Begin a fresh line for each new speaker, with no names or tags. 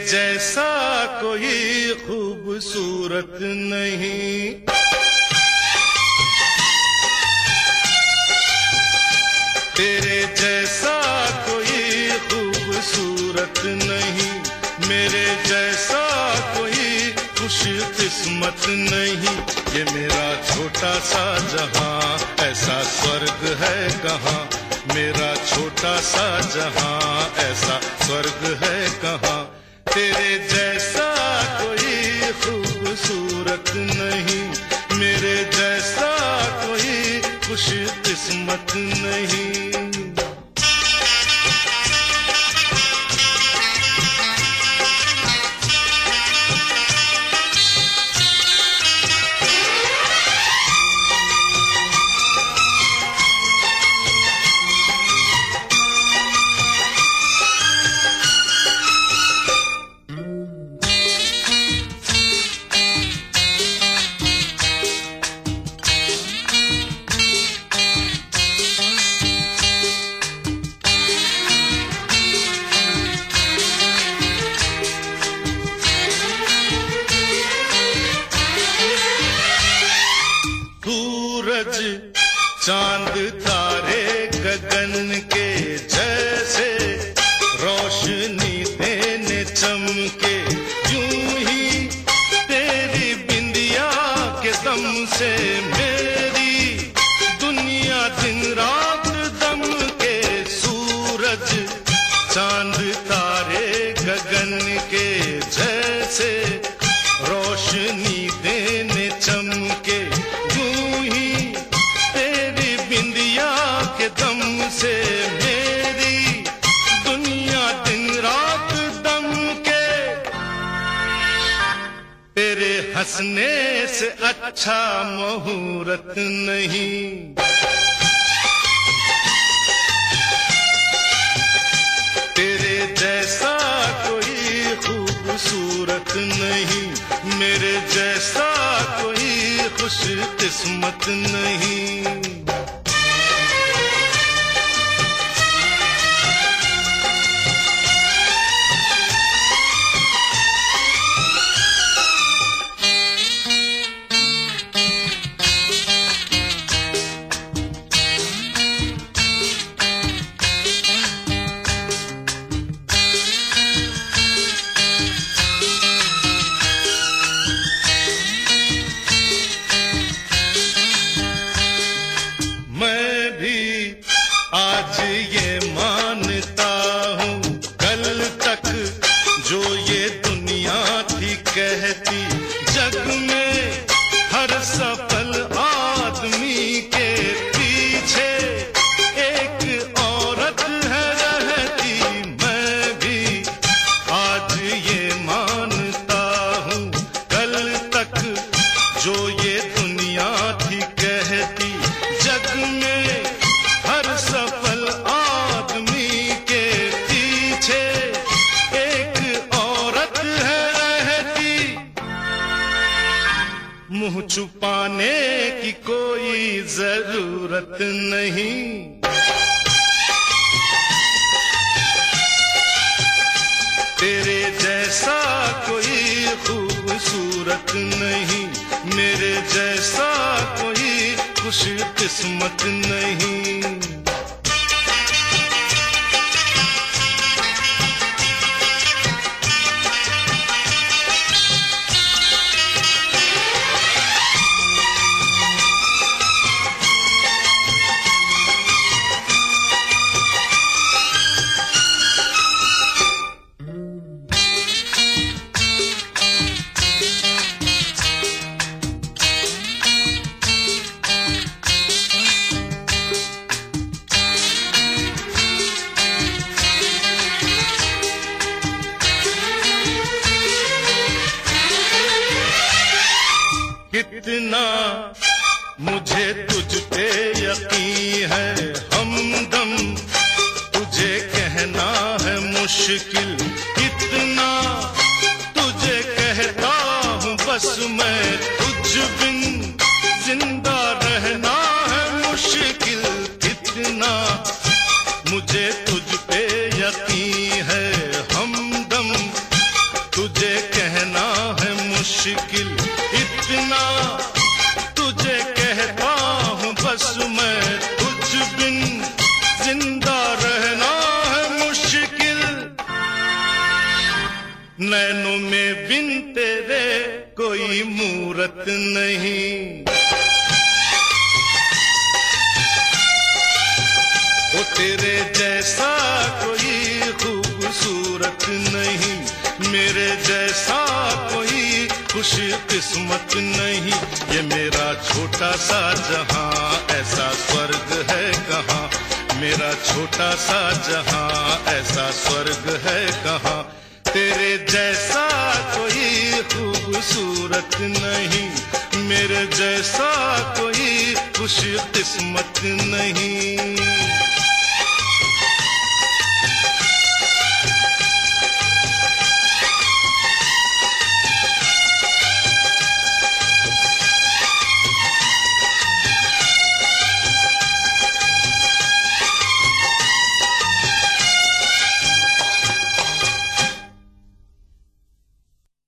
जैसा कोई खूबसूरत नहीं, तेरे जैसा कोई खूबसूरत नहीं, मेरे जैसा कोई खुश किस्मत नहीं। ये मेरा छोटा सा जहां ऐसा स्वर्ग है कहाँ, मेरा छोटा सा जहां ऐसा स्वर्ग है कहाँ। तेरे जैसा कोई खूबसूरत नहीं, मेरे जैसा कोई खुश किस्मत नहीं। सूरज चांद तारे गगन के जैसे रोशनी देने चमके, यूं ही तेरी बिंदिया के दम से मेरी दुनिया दिन रात दम के। सूरज चांद तारे गगन के जैसे रोशनी देने चमके, दम से मेरी दुनिया दिन रात दम के। तेरे हंसने से अच्छा मुहूर्त नहीं, तेरे जैसा कोई खूबसूरत नहीं, मेरे जैसा कोई खुश किस्मत नहीं। आज ये मानता हूँ, कल तक जो ये दुनिया थी कहती, जग में हर सफल आदमी के पीछे एक औरत है रहती। मैं भी आज ये मानता हूँ, कल तक जो ये दुनिया थी कहती, जग में हर सफल आदमी के पीछे एक औरत है रहती। मुंह छुपाने की कोई जरूरत नहीं, तेरे जैसा कोई खूबसूरत नहीं, मेरे जैसा कोई खुश किस्मत नहीं। कितना मुझे तुझ पे यकीन है, हमदम तुझे कहना है मुश्किल। कितना तुझे कहता हूँ बस मैं, तुझ बिन जिंदा रहना है मुश्किल। कितना मुझे तुझ पे यकीन है, हमदम है तुझ बिन जिंदा रहना है मुश्किल, नैनों में बिन तेरे कोई मूरत नहीं। ओ तेरे जैसा कोई खूबसूरत नहीं, मेरे जैसा कोई खुश किस्मत नहीं। ये मेरा छोटा सा जहां ऐसा स्वर्ग है कहाँ, मेरा छोटा सा जहां ऐसा स्वर्ग है कहाँ। तेरे जैसा कोई खूबसूरत नहीं, मेरे जैसा कोई खुश किस्मत नहीं।